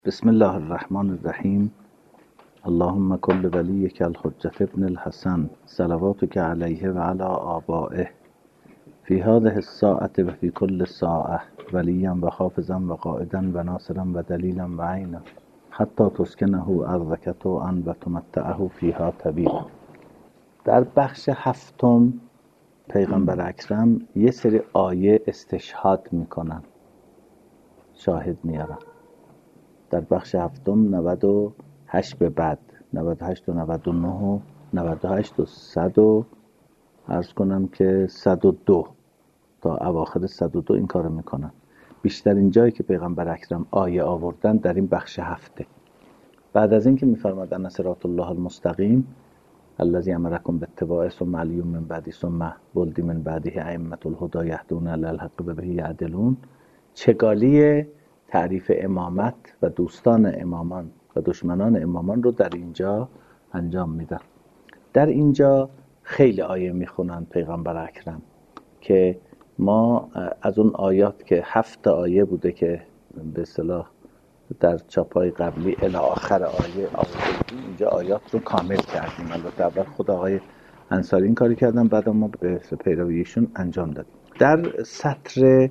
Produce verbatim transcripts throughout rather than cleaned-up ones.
بسم الله الرحمن الرحیم. اللهم کل ولیک الحجة ابن الحسن صلواتک علیه و علی آبائه فی هذه الساعة و فی کل ساعة ولیا و حافظا و قائدا و ناصرا و دلیلا و عینا حتی تسکنه ارضک طوعا و تمتعه فیها طویلا. در بخش هفتم پیغمبر اکرم یه سری آیه استشهاد میکنن، شاهد میارن. در بخش هفتم نود و هشت به بعد نود و هشت و نود و نه و نود و هشت و صد و عرض کنم که صد و دو تا اواخر صد و دو این کارو میکنن. بیشترین جایی که پیغمبر اکرم آیه آوردن در این بخش هفته. بعد از این که میفرماد ان صراط الله المستقیم الذی امرکم باتباعه ثم علی من بعدی ثم ولدی من بعده ائمة الهدی یهدون الی الحق و به یعدلون، چگالی تعریف امامت و دوستان امامان و دشمنان امامان رو در اینجا انجام میدن. در اینجا خیلی آیه میخونن پیغمبر اکرم که ما از اون آیات که هفت آیه بوده که به اصطلاح در چاپای قبلی الی آخر آیه آوردیم، اینجا آیات رو کامل کردیم. البته اول خود آقای انصاری این کاری کردن، بعد ما به پیرویشون انجام دادیم. در سطر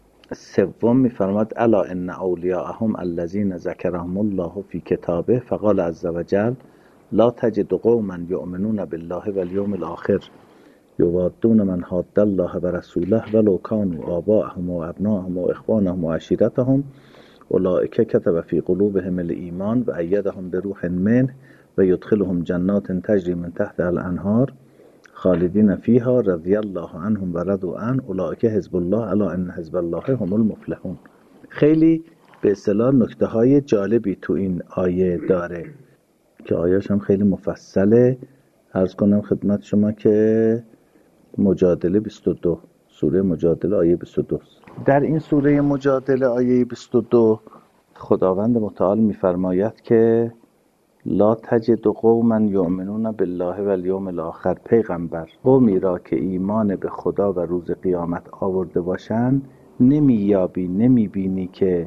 سوم میفرماد الا ان اولیاءهم الذین ذکرهم الله فی کتابه فقال عز وجل لا تجد قوما یؤمنون بالله والیوم الاخر یوادون من حاد الله و رسوله ولو كانوا آباءهم و ابناءهم و اخوانهم و عشیرتهم اولئک کتب فی قلوبهم الایمان و ایدهم بروح منه و یدخلهم جنات تجری من تحتها الانهار خالدین فیها رضی الله عنهم و رضوا عنه اولئک حزب الله الا ان حزب الله هم المفلحون. خیلی به اصطلاح نکته های جالبی تو این آیه داره که آیه‌اش هم خیلی مفصله. عرض کنم خدمت شما که مجادله بیست و دو، سوره مجادله آیه بیست و دو. در این سوره مجادله آیه بیست و دو خداوند متعال میفرماید که لا تجد قوما یؤمنون بالله والیوم الاخر، پیغمبر قومی را که ایمان به خدا و روز قیامت آورده باشند نمییابی، نمیبینی که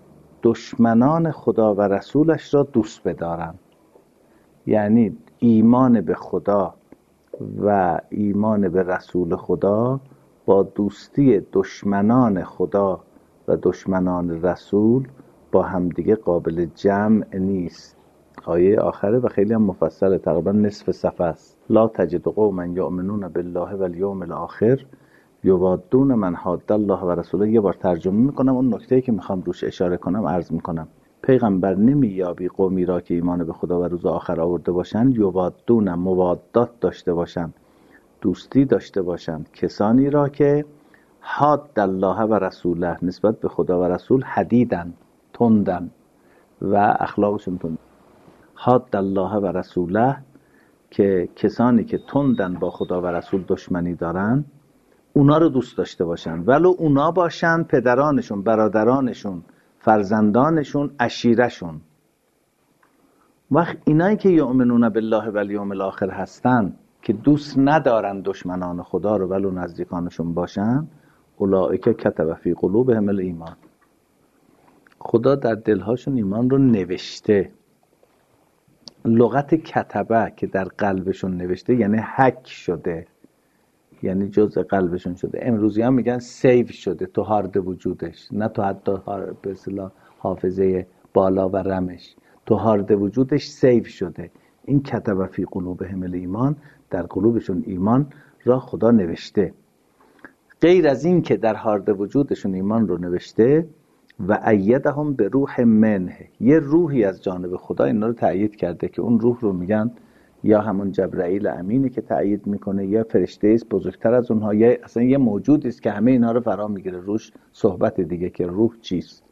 دشمنان خدا و رسولش را دوست بدارن. یعنی ایمان به خدا و ایمان به رسول خدا با دوستی دشمنان خدا و دشمنان رسول با همدیگه قابل جمع نیست. آیه آخره و خیلی هم مفصله، تقریبا نصف صفحه است. لا تجد قوما یؤمنون بالله والیوم الاخر یوادون من حاد الله و رسوله. یه بار ترجمه میکنم، اون نکته‌ای که میخوام روش اشاره کنم عرض میکنم. پیغمبر نمییابی قومی را که ایمان به خدا و روز آخر آورده باشند یوادون، موادات داشته باشند، دوستی داشته باشند، کسانی را که حاد الله و رسوله، نسبت به خدا و رسول حدیدن، تندن و اخلاقشون تند. حاد الله و رسوله که کسانی که تندن با خدا و رسول دشمنی دارن اونا رو دوست داشته باشن، ولو اونا باشن پدرانشون، برادرانشون، فرزندانشون، عشیرشون. وقت اینایی که یؤمنون بالله والیوم الاخر هستن که دوست ندارن دشمنان خدا رو ولو نزدیکانشون باشن، اولئک کتب فی قلوبهم الایمان، خدا در دلهاشون ایمان رو نوشته. لغت کتبه که در قلبشون نوشته یعنی حک شده، یعنی جزء قلبشون شده. امروزی هم میگن سیو شده تو هارد وجودش، نه تو حتی به اصطلاح حافظه بالا و رمش، تو هارد وجودش سیو شده. این کتب فی قلوبهم الایمان، در قلوبشون ایمان را خدا نوشته. غیر از این که در هارد وجودشون ایمان رو نوشته و ایدهم به روح منه، یه روحی از جانب خدا اینا رو تأیید کرده که اون روح رو میگن یا همون جبرائیل امینه که تأیید میکنه، یا فرشته است بزرگتر از اونها، یا اصلا یه موجودی است که همه اینا رو فرا میگیره. روش صحبت دیگه که روح چیست.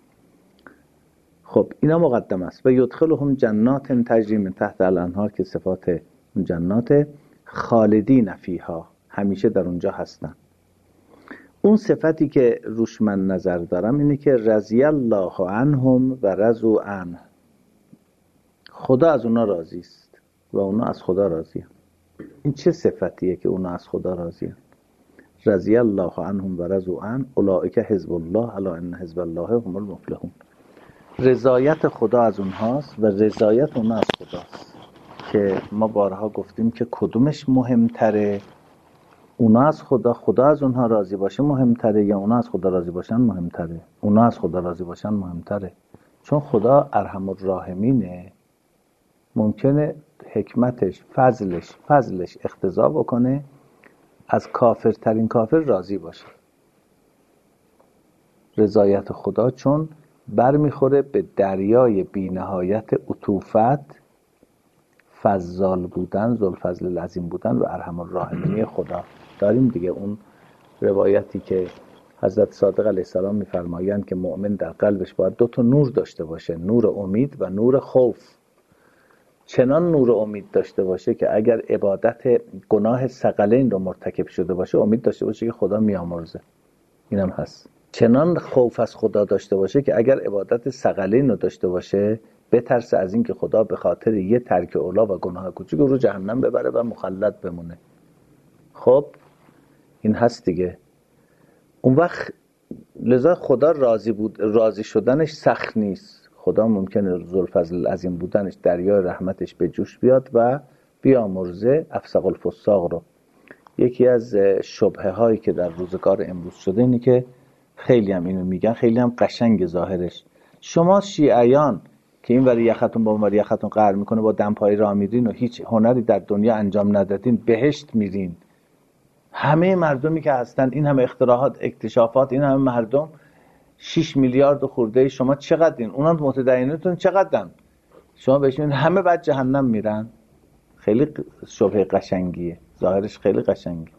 خب اینا مقدم است. و یدخلهم جنات تجری من تحت الانهار، که صفات اون جنات خالدین فیها، همیشه در اونجا هستن. اون صفتی که روش من نظر دارم اینه که رضی الله عنهم و رضوا عنه، خدا از اونا راضی است و اونا از خدا راضی هستند. این چه صفتیه که اونا از خدا راضی هستند؟ رضی الله عنهم و رضوا عنه اولئک حزب الله الا ان حزب الله هم المفلحون. رضایت خدا از اونهاست و رضایت اونها از خداست که ما بارها گفتیم که کدومش مهمتره، اونا از خدا خدا از اونها راضی باشه مهمتره یا اونا از خدا راضی باشن مهمتره؟ اونا از خدا راضی باشن مهمتره، چون خدا ارحم الراحمینه. ممکنه حکمتش فضلش فضلش اقتضا بکنه از کافرترین کافر راضی باشه. رضایت خدا چون برمیخوره به دریای بی‌نهایت عطوفت، فضال بودن، ذوالفضل العظیم بودن و ارحم الراحمینی خدا. داریم دیگه اون روایتی که حضرت صادق علیه السلام میفرمایند که مؤمن در قلبش باید دو تا نور داشته باشه، نور امید و نور خوف. چنان نور امید داشته باشه که اگر عبادت گناه ثقلین رو مرتکب شده باشه امید داشته باشه که خدا میامرزه، اینم هست. چنان خوف از خدا داشته باشه که اگر عبادت ثقلین رو داشته باشه بترسه از این که خدا به خاطر یه ترک اولا و گناه کوچیک رو جهنم ببره و مخلد بمونه. خب این هست دیگه. اون وقت لذا خدا راضی بود، راضی شدنش سخت نیست. خدا ممکنه ذوالفضل العظیم بودنش دریای رحمتش به جوش بیاد و بیامرزه افسق الفساق رو. یکی از شبهه هایی که در روزگار امروز شده اینه که خیلی هم اینو میگن، خیلی هم قشنگ ظاهرش، شما شیعیان که این وری یختون با اون وری یختون قهر میکنه با دمپایی راه میرین و هیچ هنری در دنیا انجام ندادین بهشت میرین. همه مردمی که هستن این همه اختراعات اکتشافات، این همه مردم شش میلیارد خورده، شما چقدرین؟ اونا متدینتون چقدرن؟ شما بهشون همه بعد جهنم میرن. خیلی شبهه قشنگیه، ظاهرش خیلی قشنگه.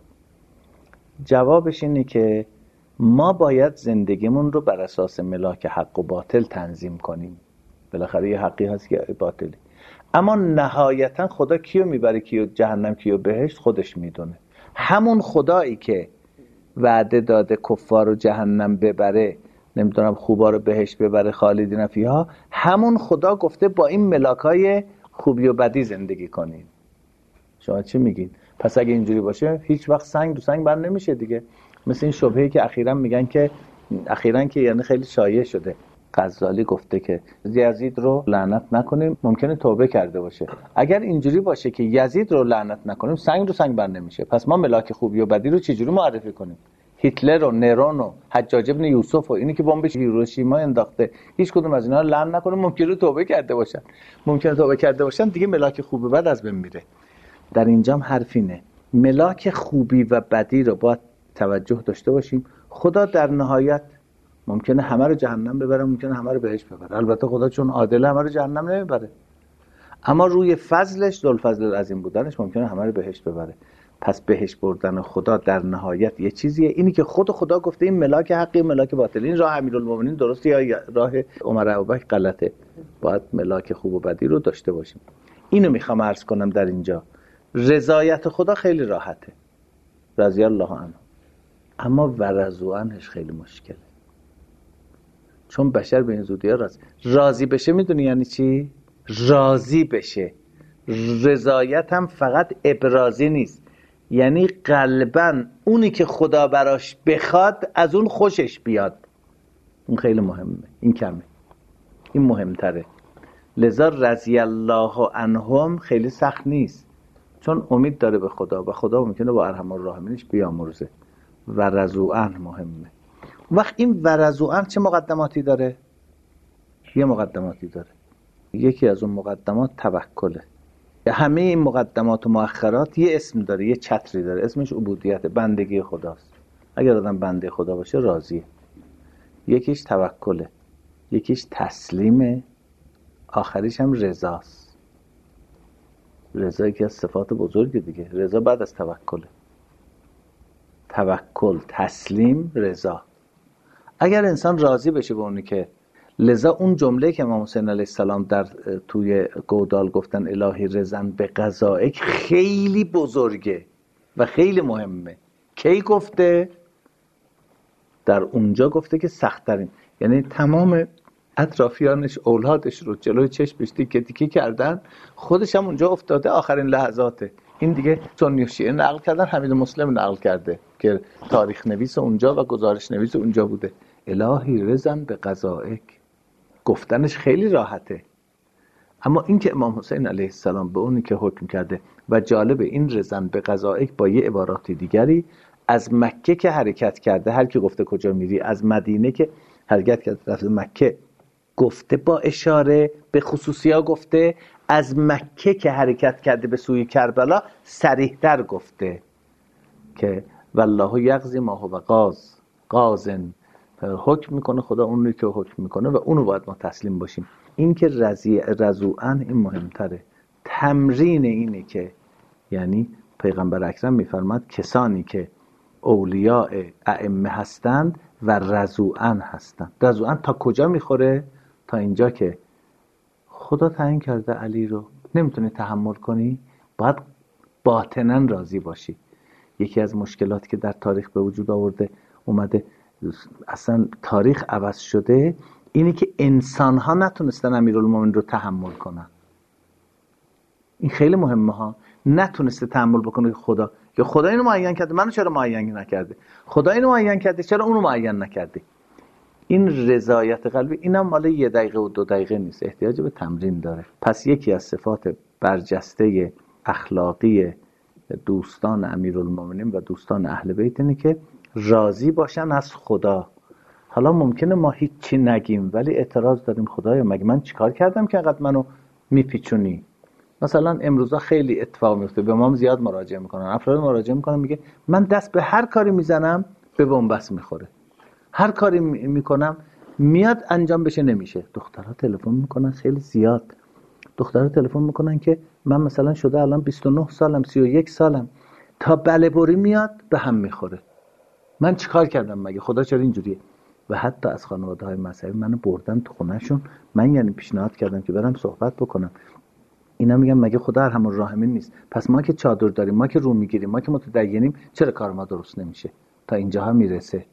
جوابش اینه که ما باید زندگیمون رو بر اساس ملاک حق و باطل تنظیم کنیم. بالاخره یه حقی هست که باطلی، اما نهایتا خدا کیو میبره کیو جهنم کیو بهشت خودش میدونه. همون خدایی که وعده داده کفار رو جهنم ببره، نمیدونم خوبا رو بهشت ببره خالدین فیها، همون خدا گفته با این ملاکای خوبی و بدی زندگی کنین. شما چی میگین؟ پس اگه اینجوری باشه هیچ وقت سنگ دو سنگ بر نمیشه دیگه. مثل این شبهه‌ای که اخیراً میگن که اخیراً که یعنی خیلی شایع شده، غزالی گفته که یزید رو لعنت نکنیم، ممکنه توبه کرده باشه. اگر اینجوری باشه که یزید رو لعنت نکنیم سنگ رو سنگ بر نمیشه، پس ما ملاک خوبی و بدی رو چجوری معرفی کنیم؟ هیتلر و نرون و حجاج ابن یوسف و اینی که بمب هیروشیما انداخته، هیچ کدوم از اینا رو لعن نکنیم، ممکنه توبه کرده باشن. ممکنه توبه کرده باشن دیگه ملاک خوب و بد از بین میره. در اینجام حرفینه، ملاک خوبی و بدی رو باید توجه داشته باشیم. خدا در نهایت ممکنه همه رو جهنم ببره، ممکنه همه رو بهشت ببره. البته خدا چون عادله همه رو جهنم نمیبره، اما روی فضلش، ذوالفضل العظیم بودنش، ممکنه همه رو بهشت ببره. پس بهشت بردن خدا در نهایت یه چیزیه، اینی که خود خدا گفته این ملاک حقی ملاک باطل. این راه امیرالمومنین درسته یا راه عمر ابوبکر غلطه؟ باید ملاک خوب و بدی رو داشته باشیم. اینو میخوام عرض کنم در اینجا. رضایت خدا خیلی راحته، رضی الله عنه، اما ورضوا عنهش خیلی مشکله، چون بشر به این زودی ها راضی راضی بشه. میدونی یعنی چی؟ راضی بشه. رضایت هم فقط ابرازی نیست، یعنی قلباً اونی که خدا براش بخواد از اون خوشش بیاد. اون خیلی مهمه، این کمه، این مهمتره. لذا رضی الله عنهم خیلی سخت نیست، چون امید داره به خدا و خدا ممکنه با ارحم الراحمینش بیامرزه. و رضوا عنه مهمه. وقت این و رضوا عنه چه مقدماتی داره؟ یه مقدماتی داره. یکی از اون مقدمات توکله. همه این مقدمات و مؤخرات یه اسم داره، یه چتری داره، اسمش عبودیت، بندگی خداست. اگر آدم بنده خدا باشه راضیه. یکیش توکله، یکیش تسلیمه، آخریش هم رضاست. رضا یکی از صفات بزرگ دیگه. رضا بعد از توکله. توکل، تسلیم، رضا. اگر انسان راضی بشه به اونی که، لذا اون جمله که امام حسین علیه السلام در توی گودال گفتن الهی رضا به قضایک خیلی بزرگه و خیلی مهمه. کی گفته؟ در اونجا گفته که سخت‌ترین، یعنی تمام اطرافیانش اولادش رو جلوی چشمش تیکه تیکه کردن، خودش هم اونجا افتاده آخرین لحظاته. این دیگه سنی و شیعه نقل کردن، حمید مسلم نقل کرده که تاریخ نویس اونجا و گزارش نویس اونجا بوده. الهی رضا به قضایک. گفتنش خیلی راحته. اما این که امام حسین علیه السلام به اونی که حکم کرده و جالب این رزن به قضائک با یه عبارات دیگری، از مکه که حرکت کرده، هر کی گفته کجا میری، از مدینه که حرکت کرده رفته مکه گفته با اشاره به خصوصیا گفته، از مکه که حرکت کرده به سوی کربلا صریح در گفته که والله یقضی ما هو قاض قاضن، حکم میکنه خدا اون که حکم میکنه و اونو باید ما تسلیم باشیم. این که رضی رضوعن این مهمتره. تمرین اینه که یعنی پیغمبر اکرم میفرماد کسانی که اولیاء ائمه هستند و رضوعن هستند. رضوعن تا کجا میخوره؟ تا اینجا که خدا تعیین کرده علی رو، نمیتونی تحمل کنی، باید باطناً راضی باشی. یکی از مشکلاتی که در تاریخ به وجود آورده اومده، اصلا تاریخ عوض شده، اینه که انسان ها نتونستن امیرالمومنین رو تحمل کنن. این خیلی مهمه ها. نتونسته تحمل بکنه که خدا یا خدا اینو معین کرده، منو چرا معین نکرده؟ خدا اینو معین کرده، چرا اونو معین نکرده؟ این رضایت قلبی اینم مال یه دقیقه و دو دقیقه نیست، احتیاج به تمرین داره. پس یکی از صفات برجسته اخلاقی دوستان امیرالمومنین و دوستان اهل بیت اینه که راضی باشن از خدا. حالا ممکنه ما هیچی نگیم ولی اعتراض داریم، خدایا مگه من چیکار کردم که انقدر منو میپیچونی؟ مثلا امروزا خیلی اتفاق میفته، به ما زیاد مراجعه میکنن، افراد مراجعه میکنن میگه من دست به هر کاری میزنم به بنبست میخوره، هر کاری میکنم میاد انجام بشه نمیشه. دخترها تلفن میکنن خیلی زیاد، دخترها تلفن میکنن که من مثلا شده الان بیست و نه سالم، سی و یک سالم، تا بله بری میاد به هم میخوره. من چیکار کردم مگه؟ خدا چرا اینجوریه؟ و حتی از خانواده های مذهبی منو بردن تو خونهشون، من یعنی پیشنهاد کردم که برم صحبت بکنم. اینا میگن مگه خدا ارحم الراحمین نیست؟ پس ما که چادر داریم، ما که رو میگیریم، ما که متدینیم، چرا کار ما درست نمیشه؟ تا اینجاها میرسه.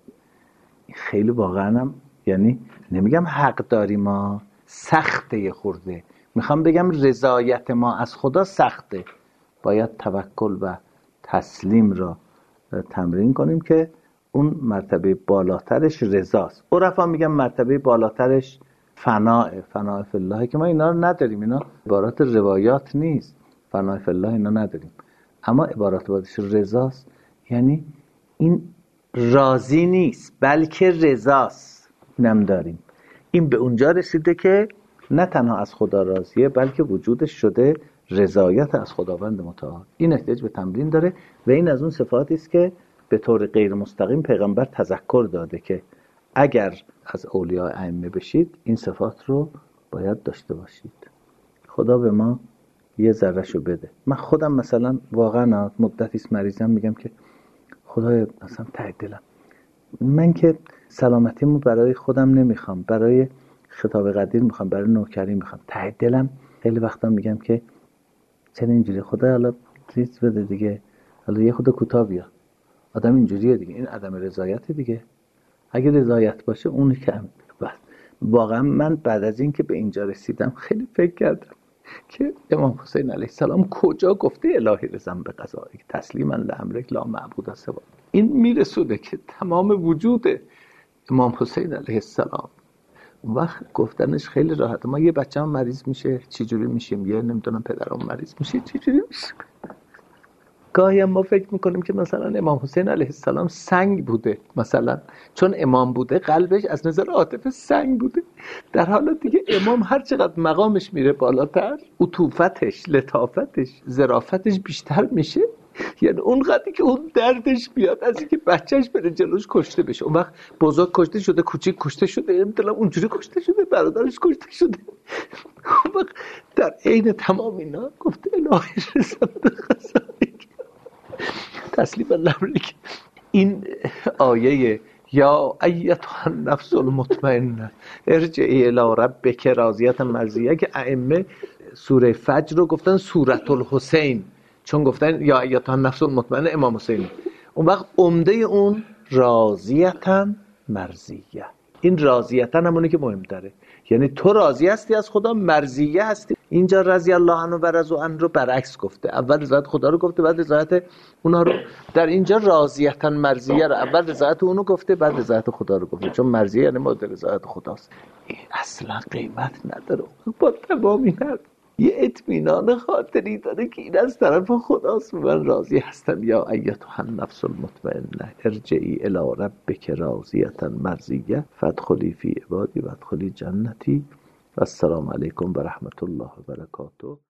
خیلی واقعا هم یعنی نمیگم حق داریم، ما سخته خورده، میخوام بگم رضایت ما از خدا سخته. باید توکل و تسلیم را تمرین کنیم که اون مرتبه بالاترش رضاست. عرفا میگن مرتبه بالاترش فناء فناء فی الله، که ما اینا رو نداریم، اینا عبارات روایات نیست، فناء فی الله اینا نداریم، اما عبارات بالاترش رضاست. یعنی این راضی نیست بلکه رضاست، اینم داریم. این به اونجا رسیده که نه تنها از خدا راضیه بلکه وجودش شده رضایت از خداوند متعال. این احتیاج به تمرین داره و این از اون صفاتی است که به طور غیر مستقیم پیغمبر تذکر داده که اگر از اولیاء ائمه بشید این صفات رو باید داشته باشید. خدا به ما یه ذره‌شو بده. من خودم مثلا واقعا مدتی است مریضم، میگم که خدای مثلا ته دلم، من که سلامتیمو برای خودم نمیخوام، برای خطاب قدیر میخوام، برای نوکری میخوام، ته دلم خیلی وقتا میگم که چرا اینجوری؟ خدا حالا چیز بده دیگه، حالا یه خود کوتاه بیا. آدم اینجوریه دیگه، این عدم رضایت دیگه. اگه رضایت باشه اون که واقعا من بعد از این که به اینجا رسیدم خیلی فکر کردم که امام حسین علیه السلام کجا گفته الهی رضم به قضایک تسلیما لامرک لا معبود سوا. این میرسونه که تمام وجود امام حسین علیه السلام اون وقت گفتنش خیلی راحته. ما یه بچه‌م مریض میشه چی جوری میشیم، یه نمیدونم پدرم مریض میشه چی جوری میشه. گاهی ما فکر میکنیم که مثلا امام حسین علیه السلام سنگ بوده، مثلا چون امام بوده قلبش از نظر عاطفه سنگ بوده، در حالا دیگه امام هر چقدر مقامش میره بالاتر عطوفتش، لطافتش، ظرافتش بیشتر میشه. یعنی اون قدری که اون دردش بیاد از اینکه بچهش بره جلوش کشته بشه. اون وقت بزرگ کشته شده، کوچیک کشته شده، نمیدونم اونجوری کشته شده، برادرش کشته شده. اون وقت در عین تمام اینا گفته الهی رضا به قضایک تسلیم الامرک. این آیه یا ایتها النفس المطمئنه ارجعی الی ربک راضیة مرضیه که ائمه سوره فجر رو گفتن سورة الحسین، چون گفتن یا ایتها النفس المطمئنه امام حسین. اون وقت عمده اون راضیة مرضیه. این راضیة همونه که مهم داره، یعنی تو راضی هستی از خدا، مرضیه هستی. اینجا رضی الله عنه و رضوا عنه رو برعکس گفته، اول رضایت خدا رو گفته بعد رضایت اونا رو. در اینجا راضیتن مرضیه رو اول رضایت اونو گفته بعد رضایت خدا رو گفته، چون مرضیه یعنی مورد رضایت خداست. این اصلا قیمت نداره. با تمام این حرف یه اطمینان خاطری داره که این از طرف خداست. من راضی هستم. یا ایتها النفس المطمئنه ارجعی الی ربک راضیة مرضیة فادخلی فی عبادی وادخلی جنتی. و السلام علیکم و رحمت الله و برکاته.